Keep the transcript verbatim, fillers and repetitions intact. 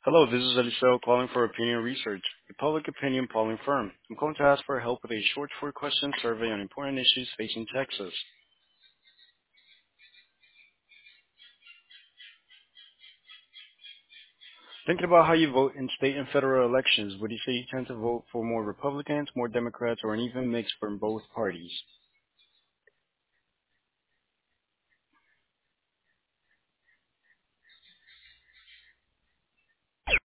Hello, this is Eliseo calling for Opinion Research, a public opinion polling firm. I'm calling to ask for help with a short four-question survey on important issues facing Texas. Thinking about how you vote in state and federal elections, would you say you tend to vote for more Republicans, more Democrats, or an even mix from both parties?